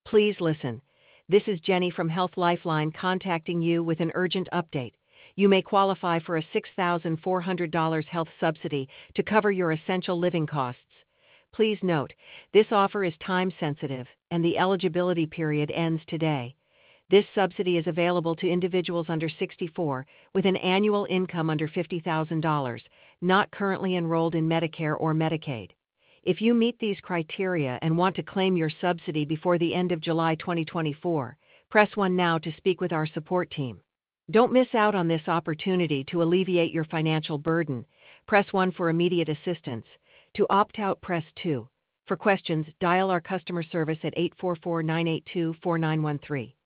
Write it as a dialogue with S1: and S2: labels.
S1: Please listen. This is Jenny from Health Lifeline contacting you with an urgent update. You may qualify for a $6,400 health subsidy to cover your essential living costs. Please note, this offer is time sensitive and the eligibility period ends today. This subsidy is available to individuals under 64 with an annual income under $50,000, not currently enrolled in Medicare or Medicaid. If you meet these criteria and want to claim your subsidy before the end of July 2024, press 1 now to speak with our support team. Don't miss out on this opportunity to alleviate your financial burden. Press 1 for immediate assistance. To opt out, press 2. For questions, dial our customer service at 844-982-4913.